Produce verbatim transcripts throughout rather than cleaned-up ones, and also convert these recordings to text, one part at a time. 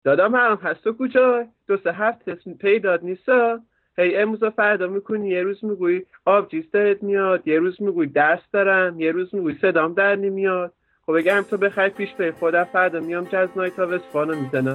دادم هم هست تو کجا؟ دو سه هفته پیدات نیستا. هی امروز و فردا میکنی، یه روز میگویی آبجیز دارت میاد، یه روز میگویی درس دارم، یه روز میگویی صدام در نمیاد. خب بگم تو بخیر پیش به خودم، فردا میام جزنای تا وسفانو میزنم.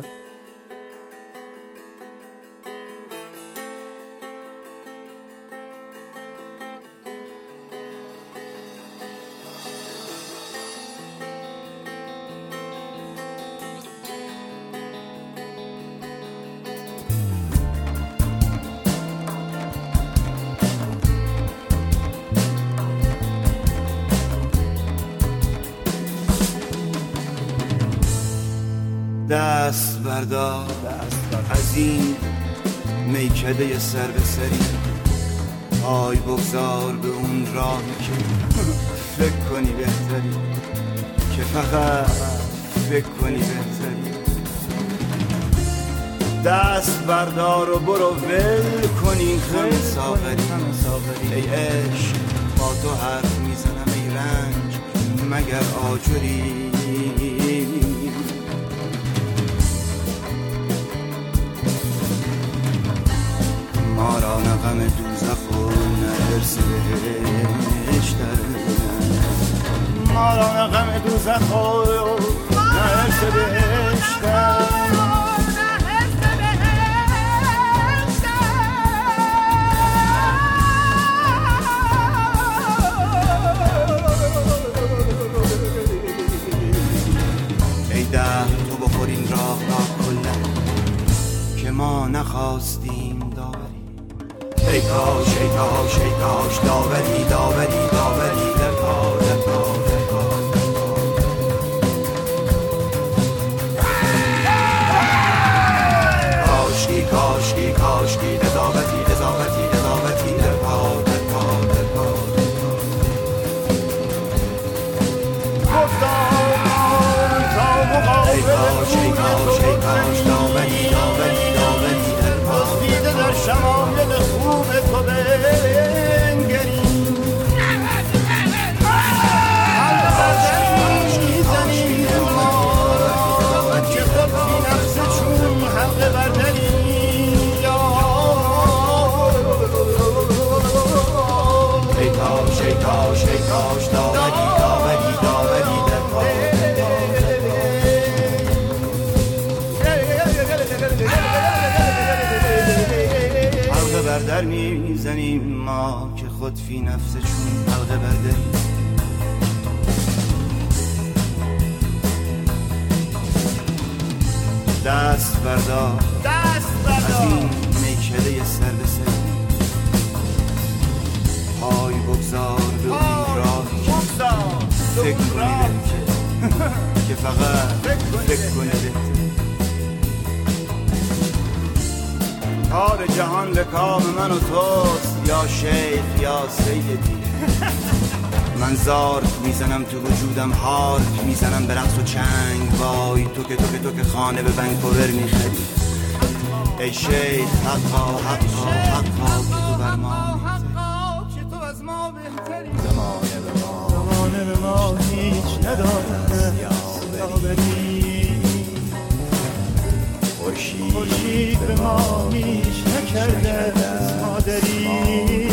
دست بردار از این میکده سر به سری، پای بگذار به اون راهی که فکر کنی بهتری، که فقط فکر کنی بهتری. دست بردار و برو ول کنی خم ساغری. ای عشق با تو حرف میزنم ای رنج مگر آجری. ما را نه غم دوزخ و نه ارث بهشت، ما را نه غم دوزخ و نه ارث بهشت. ای ده تو بخور این راه را کلا که ما نخواستیم داوری. ای کاش ای کاش ای کاش داوری داوری داوری در کار در کار در کار در کار. کاشکی کاشکی کاشکی قضاوتی قضاوتی قضاوتی در کار در کار در کار. ای کاش ای کاش ای کاش داوری داوری داوری در کار دیده در شمایل خوب تو بنگری. حلقه میزنی ما که خود بی نفس چون حلقه بردری. ای کاش ای کاش ای کاش داوری داوری داوری در کار. حلقه بردر میزنیم ما که خود فی نفس چون حلقه بردریم. دست بردار دست بردار از این میکده سر به سر، پای بگذار به اون راهی که فکر کنی بهتر، که فقط فکر کنی بهتر. کار جهان به کام من و توست یا شیخ یا سیدی. من زارت میزنم تو وجودم، هارت میزنم به رقص و چنگ. وای تو که تو که تو که خانه به ونکوور میخری. ای شیخ حقا حقا حقا که تو بر ما میگذری. که تو از ما بهتری. زمانه به ما زمانه به ما هیچ ندارد یاوری. خورشید به ما هیچ نکرده از مادری.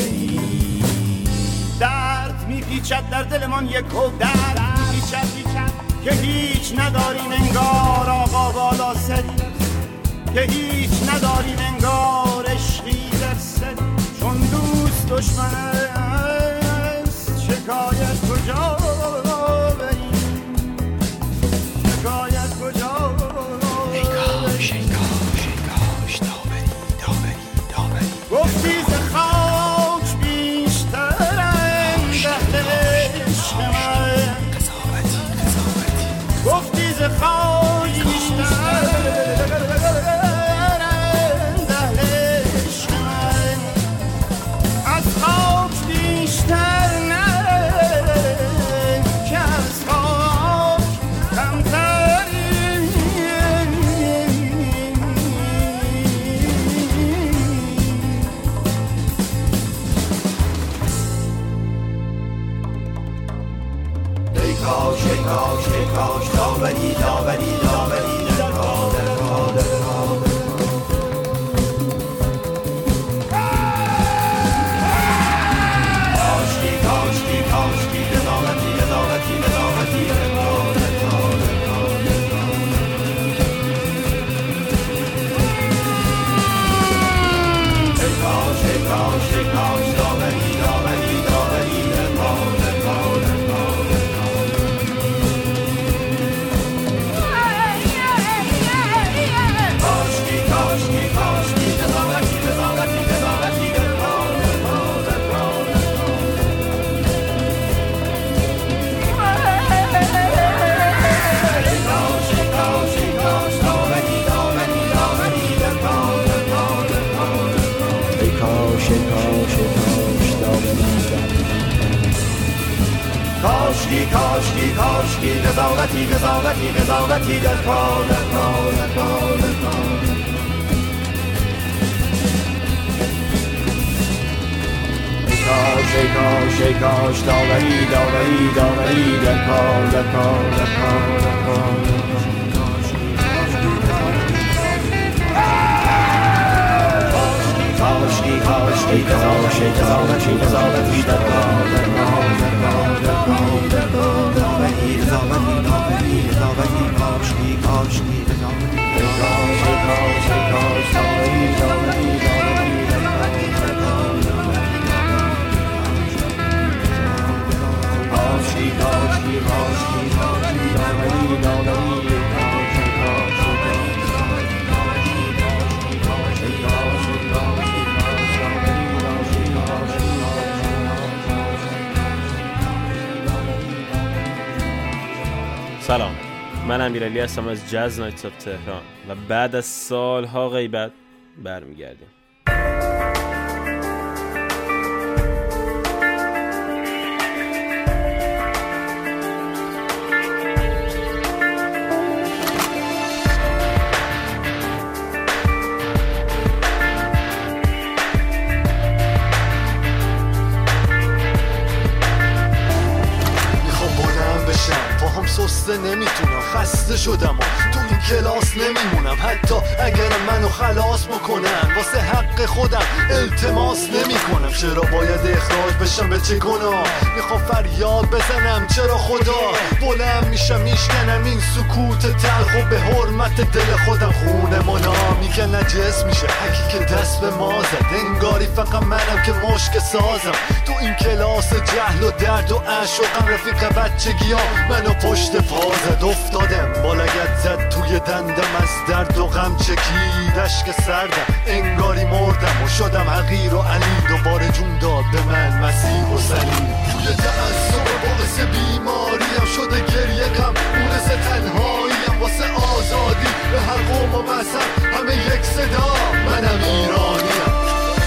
درد میپیچد در دلمان یک و درد میپیچد که هیچ نداریم انگار آقا بالا سری. که هیچ نداریم انگار عشقی در سری. چون دوست دشمن است شکایت کجا بریم، شکایت کجا. ای کاش ای کاش ای کاش داوری داوری داوری. گفتی ز خاک بیشترم دهل عشق من. قضاوتی قضاوتی گفتی ز خاک بیشترم دهل عشق من. از خاک بیشتر نه که از خاک کمتری. ای کاش ای کاش ای کاش داوری داوری داوری در کار در کار در کاشکی کاشکی کاشکی قضاوتی قضاوتی قضاوتی در کار در کار در کار در کار کاش ای کاش ای کاش داوری داوری داوری در کار در کار در کار در کار کاشکی کاش ای کاش ای قضاوتی قضاوتی در کار در کار در کار در کار در کار داوری قضاوتی داوری قضاوتی کاشکی کاشکی قضاوتی ای کاش ای کاش ای کاش داوری داوری داوری در کار در کار کاشکی کاشکی کاشکی کاشکی داوری داوری سلام، من امیرعلی هستم از جاز نایتس آف تهران و بعد از سالها غیبت برمیگردیم. سسته نمیتونم، خسته شدم و تو این کلاس نمیمونم، حتی اگر منو خلاص بکنم واسه حق خودم التماس نمیکنم. چرا باید اخراج بشم به چه گناه؟ میخوام فریاد بزنم چرا خدا؟ بلند میشم میشکنم این سکوت تلخ و به حرمت دل خودم خونه منا میگه نجس میشه حکی که دست به ما زد، انگاری فقط منم که مشک سازم تو این کلاس جهل و درد و عشقم. رفیق بچگی ها منو پشت پا زد، افتادم با لگد زد توی دندم، از درد و غم چکید اشک سردم، انگاری مردم و شدم حقیر و علی. دوباره جون داد به من مسیح و سلیم، توی تعصب باعث بیماریم شده گریه کم، مونس تنهاییم واسه آزادی، به هر قوم و مذهب همه یک صدا. منم ایرانیم،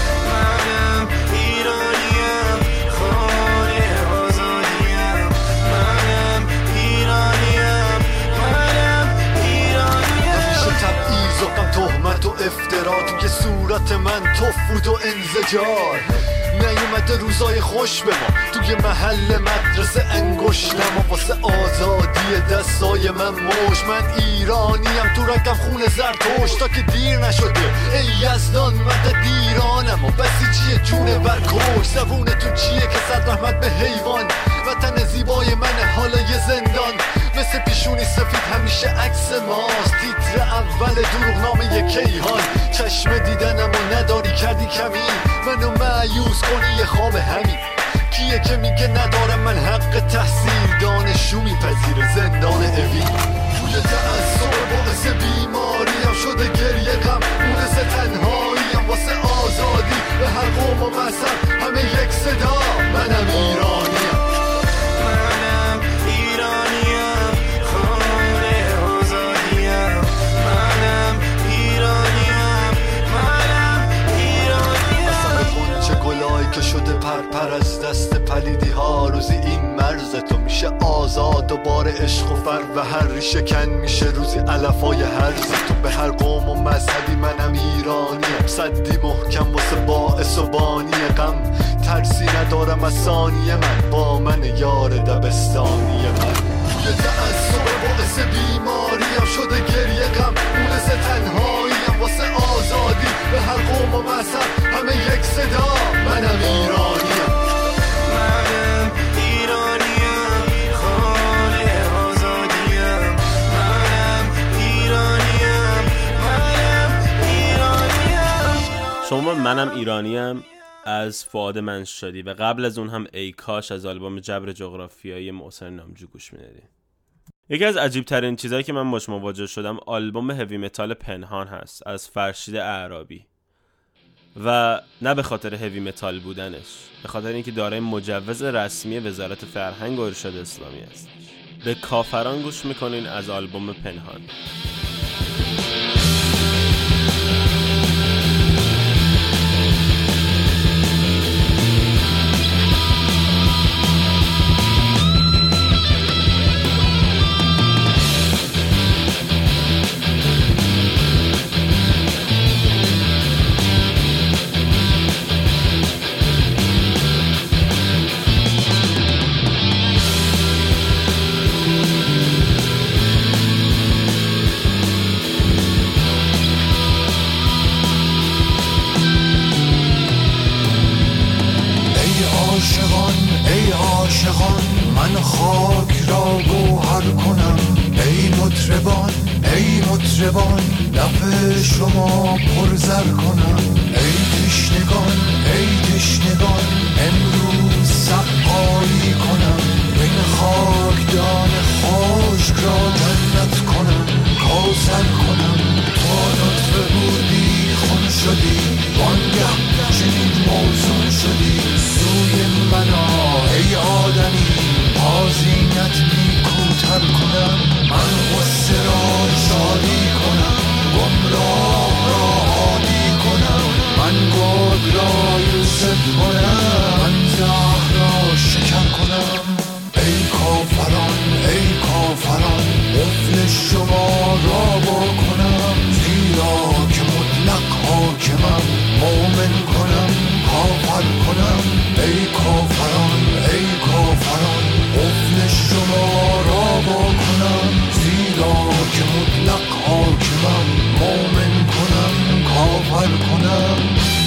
منم ایرانیم، خانه آزادیم، منم ایرانیم، منم ایرانیم. همیشه تبعیض و غم، تهمت و افترا توی صورت من تفوت و انزجار. نیومده روزای خوش به ما توی محل مدرسه انگوش نما، واسه آزادی دستای من موش. من ایرانیم، تو رگم خون زرتوش، تا که دیر نشده ای یزدان مدد ایرانم و بسیجی جونه برکوش. زبون تو چیه که صد رحمت به حیوان، وطن زیبای من حالا یه زندان. مثل پیشونی سفید همیشه عکس ماست، تیتر اول دروغنامه کیهان. چشم دیدنم و نداری کردی کمی، منو مایوس کنی یه خواب همین. کیه که میگه ندارم من حق تحصیل، دانشجو میپذیره زندان اوین. توی تعصب باعث بیماریم شده گریه غم، مونس تنهاییم واسه آزادی، به هر قوم و مذهب همه یک صدا. منم ایرانیم، منم ایرانیم، خانه آزادیم، منم ایرانیم، منم ایرانیم. اصلا کن چه گلایی که شده پرپر از دست پلیدی ها، روزی این مرز تو میشه آزاد دوباره عشق و فر و هر ریشه کن میشه روزی علفای هرزی. تو به هر قوم و مذهبی منم ایرانیم، صدی محکم واسه باعث و بانی غم. ترسی ندارم از ثانیه من، با من یار دبستانی من. توی تعصب باعث بیماریم شده گریه غم، مونس تنهاییم واسه آزادی، به هر قوم و مذهب همه یک صدا. منم ایرانیم، منم ایرانیم، خانه آزادیم، منم ایرانیم، منم ایرانیم. شما منم ایرانیم از فؤاد منشادی و قبل از اون هم ای کاش از آلبوم جبر جغرافیایی محسن نامجو گوش میدادیم. یکی از عجیب ترین چیزایی که من باش مواجه شدم آلبوم هوی متال پنهان هست از فرشید اعرابی، و نه به خاطر هوی متال بودنش، به خاطر اینکه دارای مجوز رسمی وزارت فرهنگ و ارشاد اسلامی است. به کافران گوش میکنین از آلبوم پنهان. بخوان من خاک را گوهر کنم. ای مطربان ای مطربان لب شما پرزر کنم. ای تشنگان ای تشنگان امروز سقایی کنم. این خاکدان خشک را جنت کنم، کوثر کنم. تو نطفه بودی خون شدی، وانگه چنین موزون شدی. سوی من آ ای آدمی، آذینت نیکوتر کنم. من غصه را شادی کنم، گمراه را هادی کنم. من گرگ را یوسف کنم، من زهر را شکر کنم. ای کافران ای کافران قفل شما را بکنم. زیرا که مطلق حاکمم، مومن کنم کافر کنم. ای کافران ای کافران قفل شما را بکنم. زیرا که مطلق حاکمم، مومن کنم کافر کنم.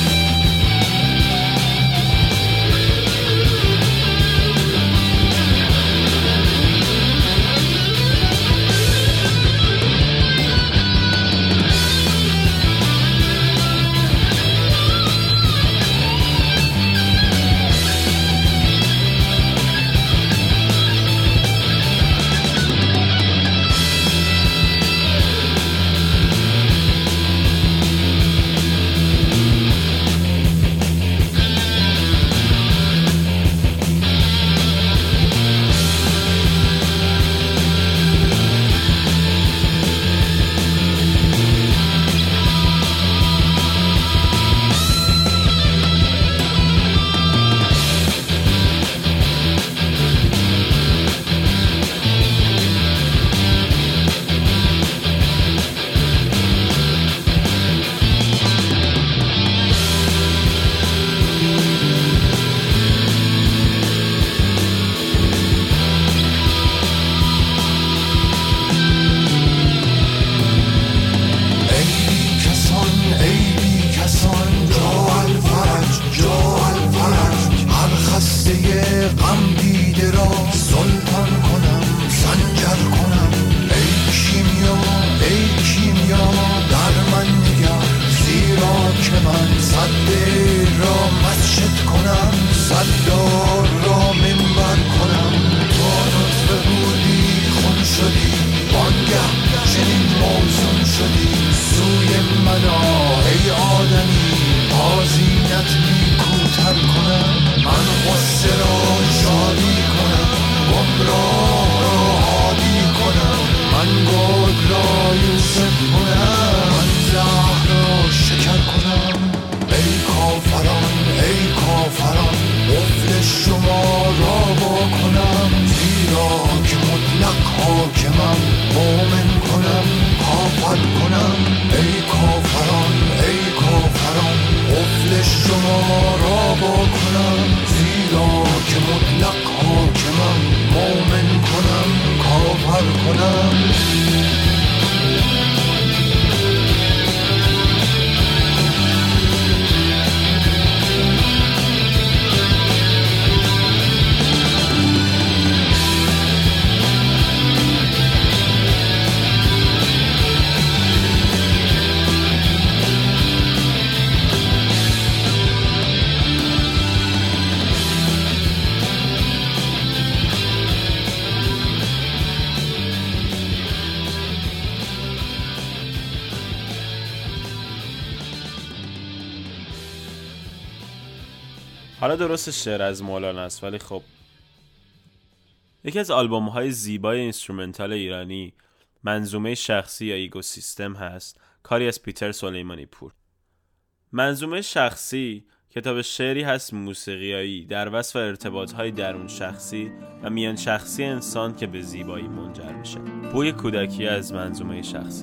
حالا درست شعر از مولانا است، ولی خب یکی از آلبوم‌های زیبای اینسترومنتال ایرانی منظومه شخصی یا ایگو سیستم هست، کاری از پیتر سلیمانی پور. منظومه شخصی کتاب شعری هست موسیقیایی در وصف ارتباط‌های درون شخصی و میان شخصی انسان که به زیبایی منجر میشه. بوی کودکی از منظومه شخصی.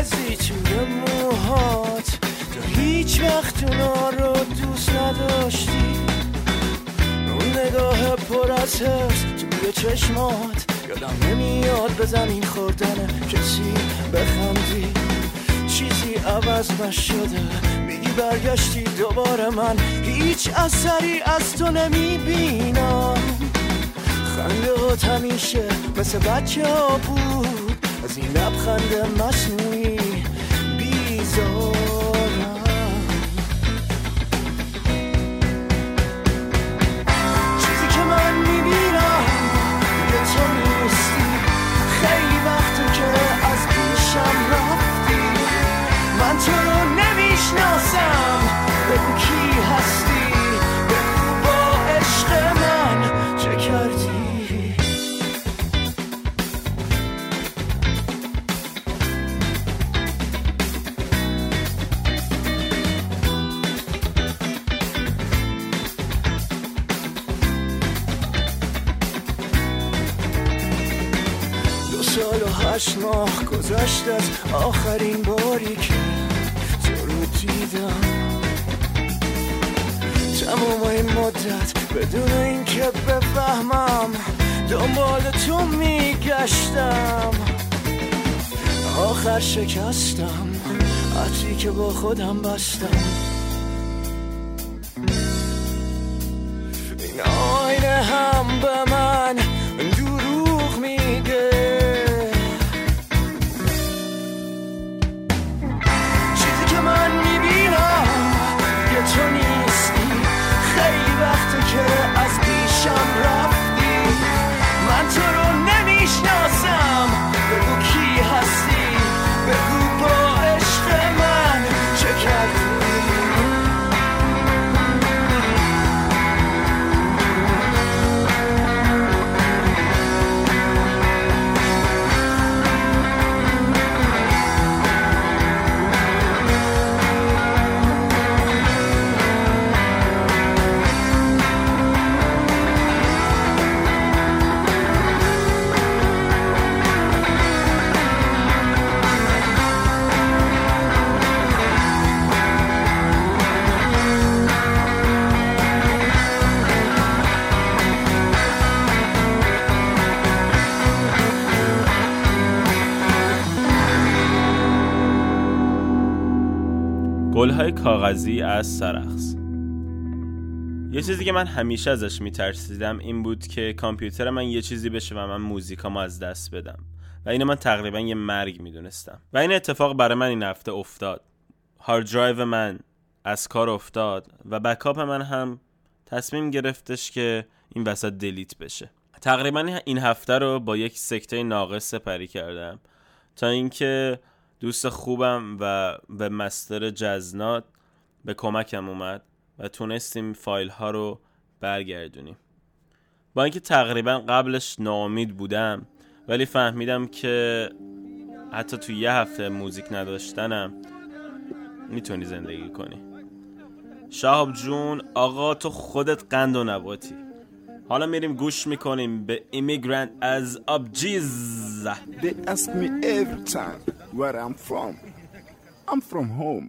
کاغذی توی موهات، تو هیچ وقت اونا رو دوست نداشتی. اون نگاه پر از حرص توی چشمات، یادم نمیاد به زمین خوردن کسی بخندی. چیزی عوض نشده، میگی برگشتی دوباره، من هیچ اثری از تو نمیبینم. خنده هات همیشه مثل بچه ها بود، از این لبخند مصنوعی بیزارم. چیزی که من میبینم دیگه تو نیستی، خیلی وقته که از پیشم رفتی. من تو رو نمیشناسم، بگو کی هستی، بگو با عشق من چه کردی. دو سال و هشت ماه گذشت از آخرین باری که تو رو دیدم. تمام این مدت بدون اینکه بفهمم دنبال تو میگشتم. آخر شکستم عطری که با خودم بستم. این آینه هم به من دروغ میگه. چیزی که من میبینم یه تو نیستی، خیلی وقته که از پیشم رفتی. من تو رو نمیشناسم، بگو کی هستی، بگو با عشق من چه کردی. گل‌های کاغذی از سرخس. یه چیزی که من همیشه ازش میترسیدم این بود که کامپیوتر من یه چیزی بشه و من موزیکامو از دست بدم و اینو من تقریبا یه مرگ میدونستم و این اتفاق برای من این هفته افتاد. هارد درایو من از کار افتاد و بکاپ من هم تصمیم گرفتش که این وسط دلیت بشه. تقریبا این هفته رو با یک سکته ناقص سپری کردم تا اینکه دوست خوبم و به مستر جزنات به کمکم اومد و تونستیم فایل ها رو برگردونیم. با اینکه تقریبا قبلش ناامید بودم ولی فهمیدم که حتی تو یه هفته موزیک نداشتنم میتونی زندگی کنی. شهاب جون آقا تو خودت قند و نباتی. حالا میریم گوش میکنیم به ایمیگرنت از آبجیز. They ask me every time where I'm from. I'm from home.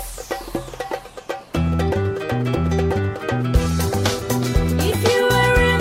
If you were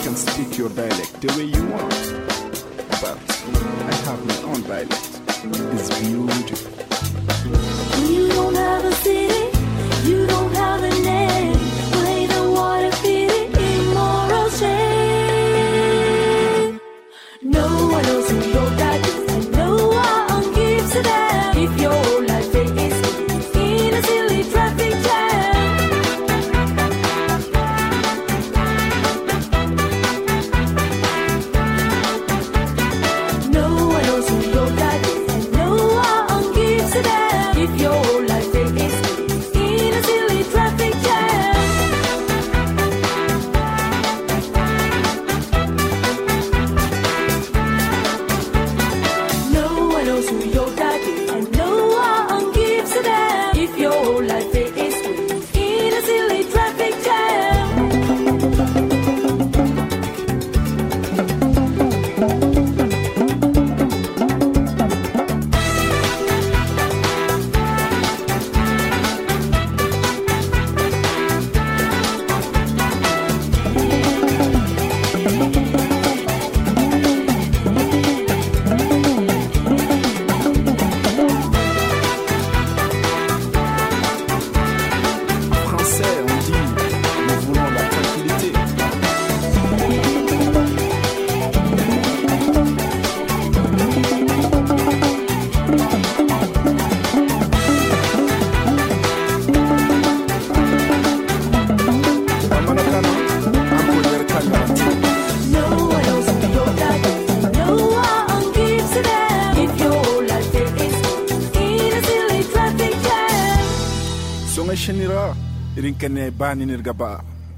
can speak your dialect the way you want. But I have my own dialect. It's beautiful. You don't have a city, you don't have a name. Play the water, feed it immoral shame. No one knows who your dad is, and no one gives a damn if your life is in a silly traffic jam. No one knows who your dad is, and no one gives a damn if your life is in a silly traffic jam. No one knows who your dad is, and no one gives a damn if your life is in a silly traffic jam. Français, on dit, nous voulons la tranquillité. Amanakana, Ampoller Kangarati. No one knows who your dad is, and no one gives a damn if your life is in a silly traffic jam. Songa Shenira, Rinkane Bani Nirgaba.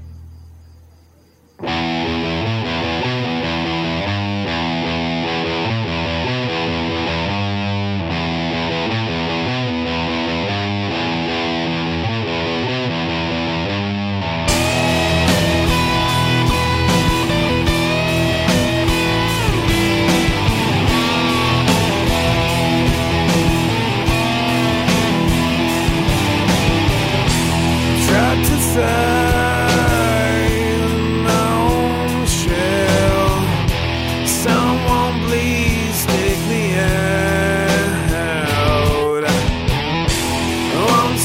Tried to find my own shell. Someone please take me out. Once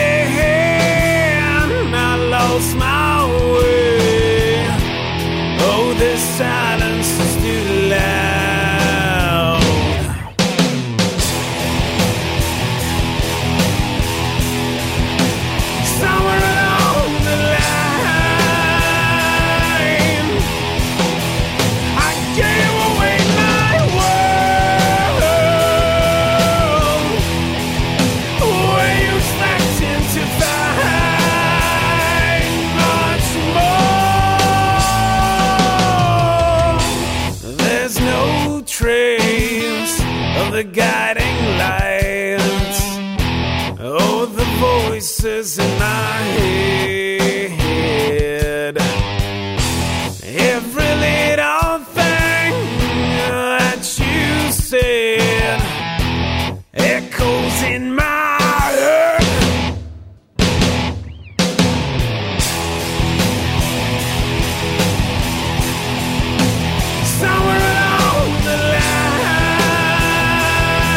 again I lost my way. Oh, this silence is too loud. Somewhere along the line, I gave away my world. Were you expecting to find much more? There's no trace of the guiding lights. Oh, the voices in my head. Every little thing that you said echoes in my head. Somewhere along the line,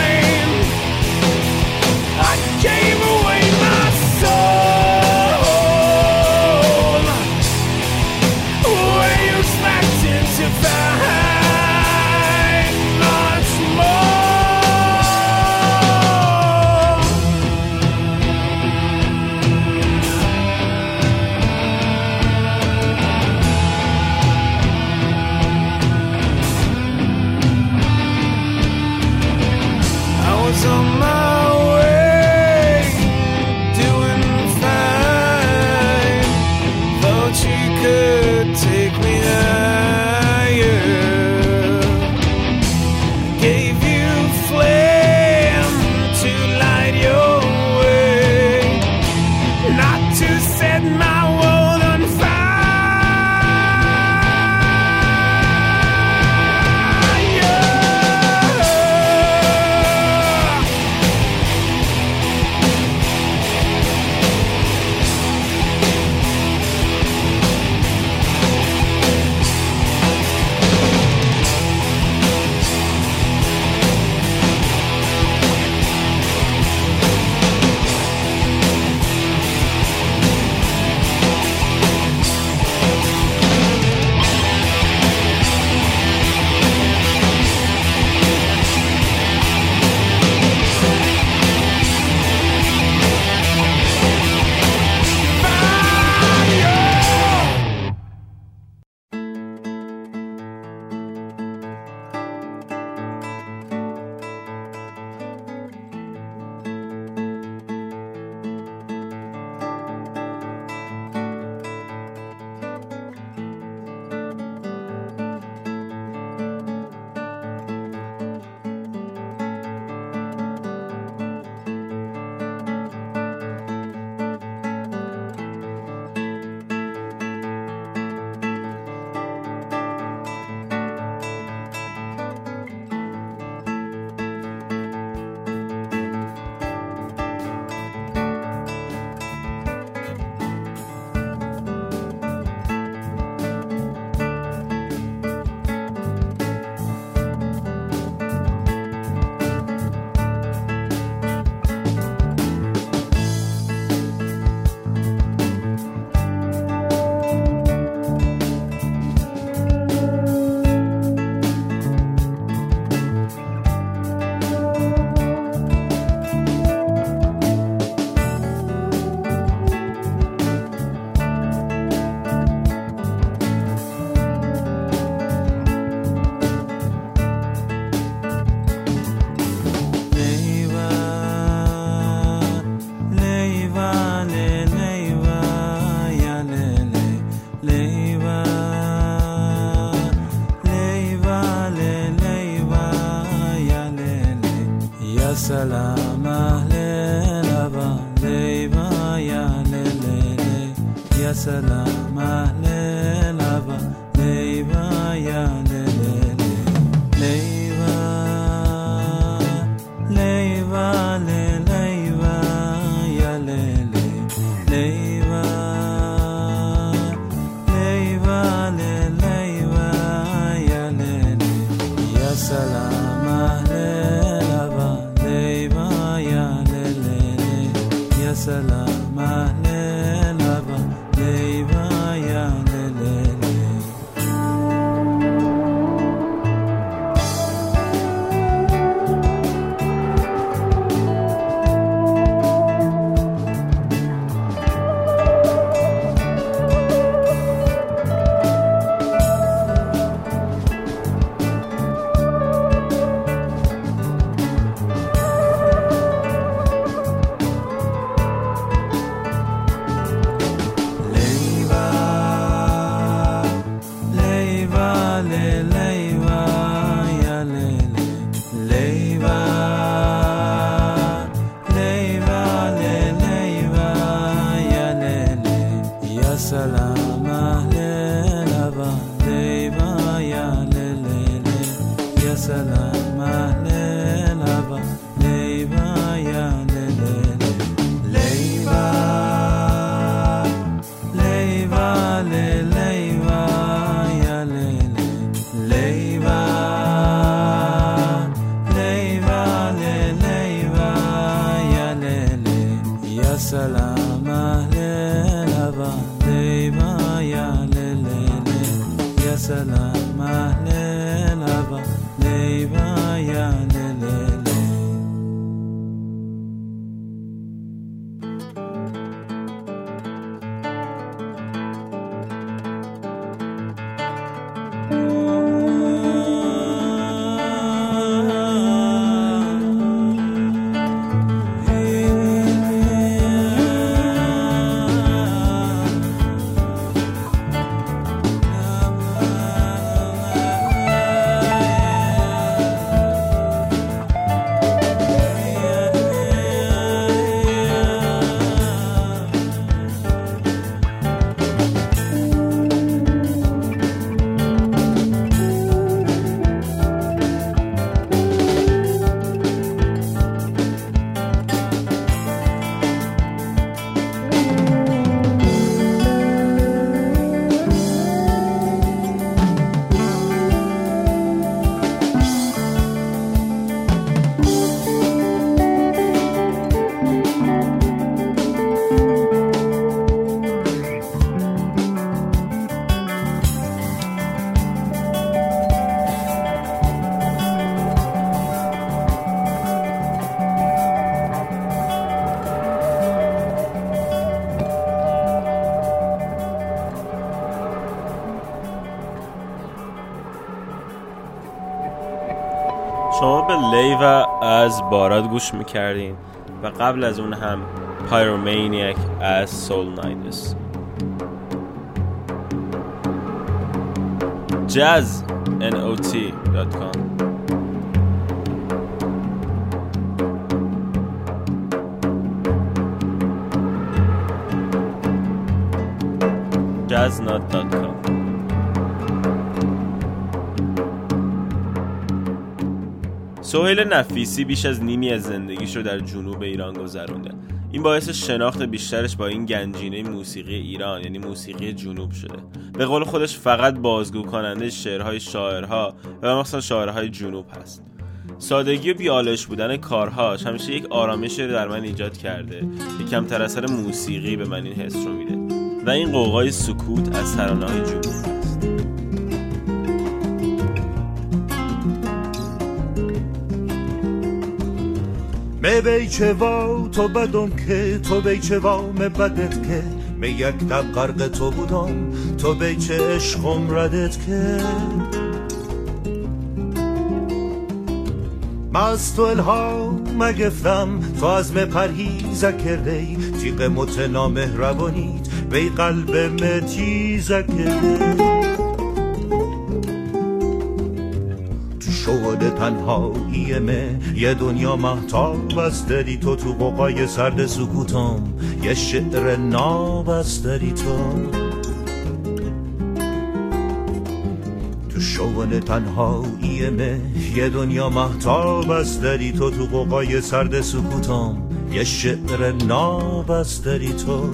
سلام اهل لبا لیبا یا لیلی یا سلام اهل لبا لیبا یا لیلی لیبا لیبا لیبا یا لیلی لیبا لیبا لیبا یا لیلی یا سلام اهل سلام اهل لبا لیبا یا لیلی سلام اهل لبا لیبا یا لیلی یا سلام اهل لبا لیبا یا لیلی لیبا لیبا لیبا یا لیلی لیبا لیبا لیبا یا لیلی یا سلام اهل لبا لیبا یا لیلی یا سلام اهل لبا لیبا یا لیلی شما به لیوا از باراد گوش میکردین و قبل از اون هم پایرومانیاک از سول نایدس. جاز ان او تی دات کام جاز نات دات کام. سهیل نفیسی بیش از نیمی از زندگیش رو در جنوب ایران گذرونده. این باعث شناخت بیشترش با این گنجینه موسیقی ایران یعنی موسیقی جنوب شده. به قول خودش فقط بازگو کننده شعرهای شاعرها و مثلا شاعرهای جنوب هست. سادگی و بی‌آلایش بودن کارهاش همیشه یک آرامش در من ایجاد کرده که کمتر اثر موسیقی به من این حس رو میده و این قوقای سکوت از ترانه‌های جنوب هست. می بیچه وا تو بدم که تو بیچه وا می بدت که می یک دب غرق تو بودم تو بیچه عشقم ردت که مست و الهام مگفتم تو از می پرهیزه کرده تیغ متنا مهربانیت وی قلب می تیزه کرده شعله تنهایی مه یه دنیا مهتاب است داری تو تو قوقای سرد سکوتم یه شعر ناب است داری تو تو شعله تنهایی مه یه دنیا مهتاب است داری تو تو قوقای سرد سکوتم یه شعر ناب است داری تو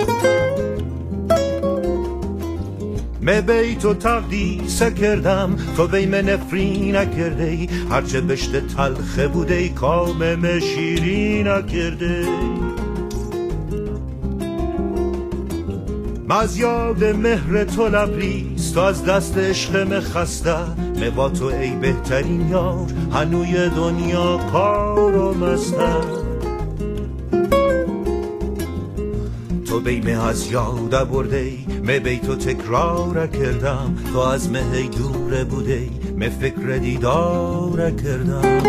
می بیت و تقدیسه کردم تو بی من نفری نکرده هرچه بشت تلخه بوده کامم شیری نکرده از یاد مهر تو لبریز تو از دست عشق خسته می با تو ای بهترین یار هنوی دنیا کار و مسته تو بیمه از یاد برده می بی تو تکرار کردم تو از مه دور بوده می فکر دیدار کردم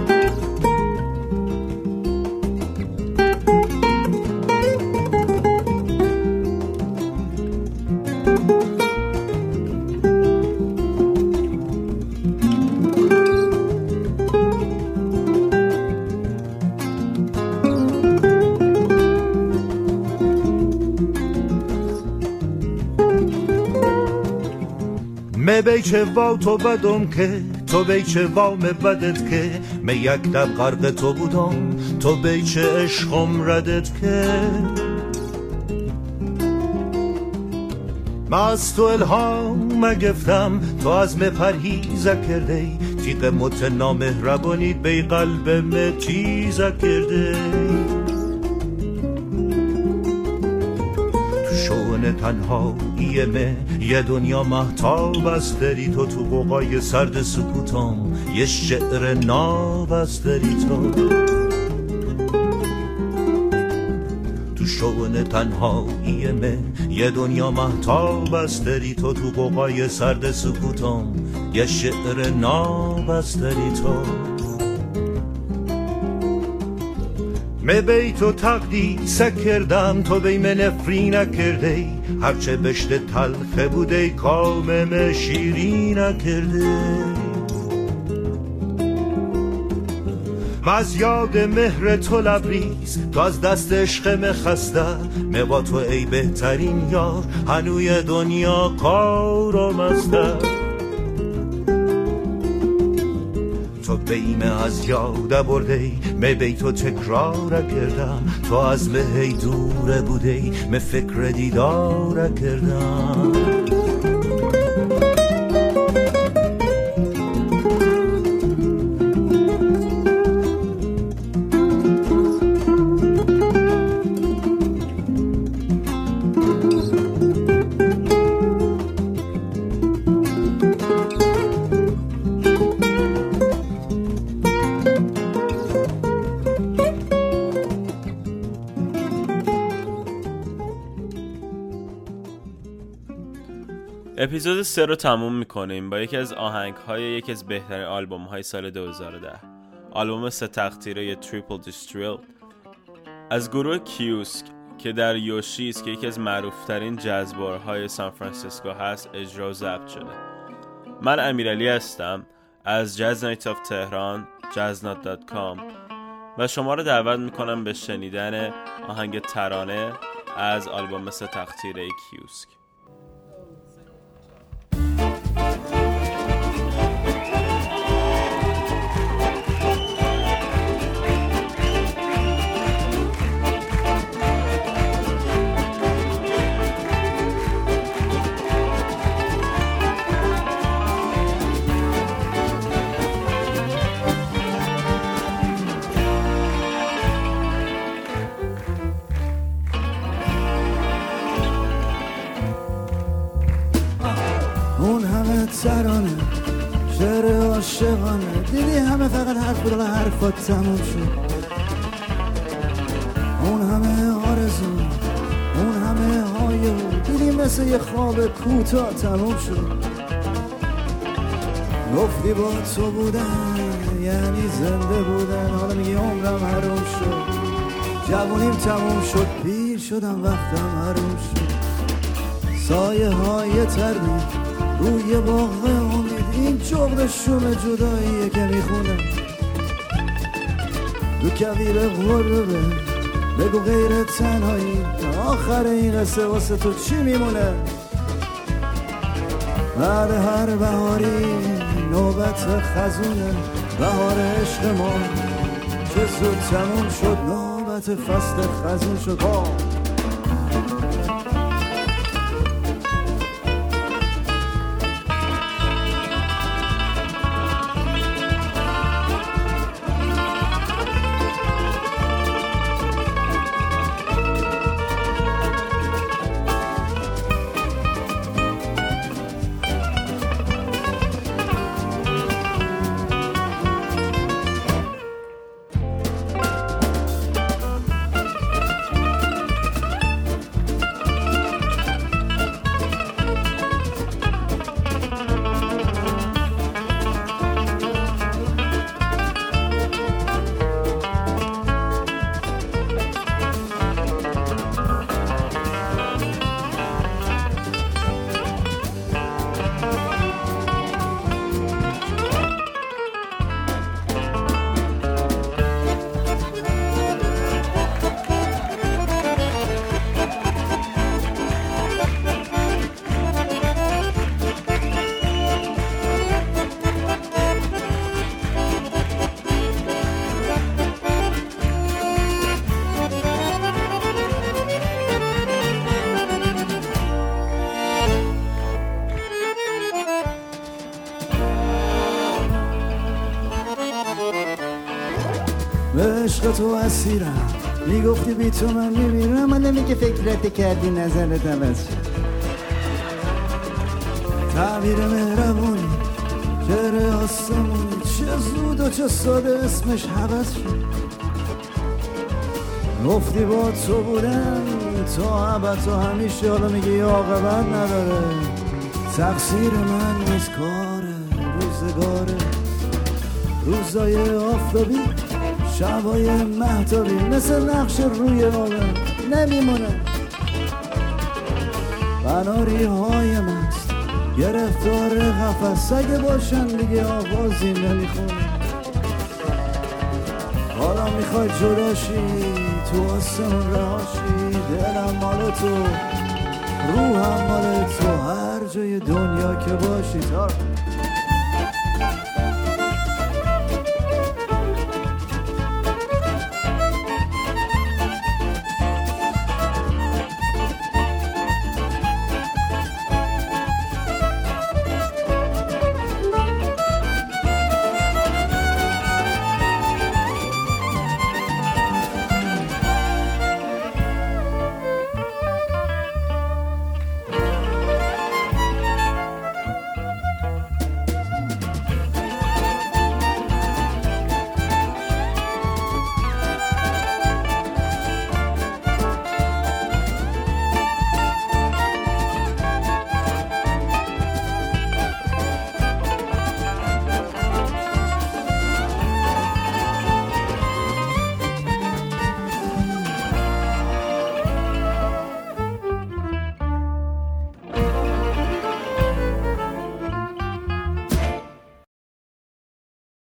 می بی چه وا تو بدم که تو بی چه وا می بدت که می یک دب غرق تو بودم تو بی چه عشقم ردت که من از تو الهام گفتم تو از می پرهیزه کرده تیغ متنامهربانیت بی قلب می تیزه کرده تنهایی مه یه دنیا مهتاب است داری تو تو قوقای سرد سکوتم یه شعر ناب است داری تو تو شعن تنهایی مه یه دنیا مهتاب است داری تو تو قوقای سرد سکوتم یه شعر ناب است داری تو می بی تو تقدیسه کردم تو بی من نفری نکرده هرچه بشت تلخه بوده کامم شیری نکرده از یاد مهر تو لبریز تو از دست عشق خسته می با تو ای بهترین یار هنوی دنیا کار و مسته تو بیمه از یاد برده می بی تو تکرار کردم تو از مه دور بوده می فکر دیدار کردم اپیزود سه رو تموم میکنیم با یکی از آهنگ های یکی از بهترین آلبوم های سال دو هزار و ده آلبوم سه تقطیره یا تریپل دیستریل از گروه کیوسک که در یوشیز که یکی از معروفترین جزبارهای سان فرانسیسکو هست اجرا و ضبط شده. من امیرعلی هستم از جاز نایت آف تهران جاز نات دات کام و شما رو دعوت میکنم به شنیدن آهنگ ترانه از آلبوم سه تقطیره کیوسک. ترانه شعر عاشقانه دیدی همه فقط حرف بود و حرفات تموم شد اون همه آرزو اون همه هایو دیدی مثل یه خواب کوتاه تموم شد گفتی با تو بودن یعنی زنده بودن حالا میگی عمرم حروم شد جوونیم تموم شد پیر شدم وقتم حروم شد سایه های تردید روی باغ امیدی این جغد شوم جداییه که میخونه دو کویر غربه بگو غیر تنهایی آخر این قصه واسه تو چی میمونه بعد هر بهاری نوبت خزونه بهار عشق ما که زود تموم شد نوبت فصل خزون شد ها به عشق تو اسیرم میگفتی بی تو من میمیرم من نمیگه فکرت کردی نظرت عوض شد تعبیر مهربونی شعر آسمونی چه زود و چه ساده اسمش حوض شد گفتی با تو بودم تا ابد تو همیشه حالا میگی عاقبت نداره تقصیر من نیست کاره روزگاره روزای آفتابی شبای مهتابی مثل نقش روی آبم نمیمونه بناری های مست گرفتار قفس اگه باشن دیگه آوازی نمیخونه حالا میخوای جداشی تو آسمون رهاشی دلم مال تو روحم مال تو هر جای دنیا که باشی تا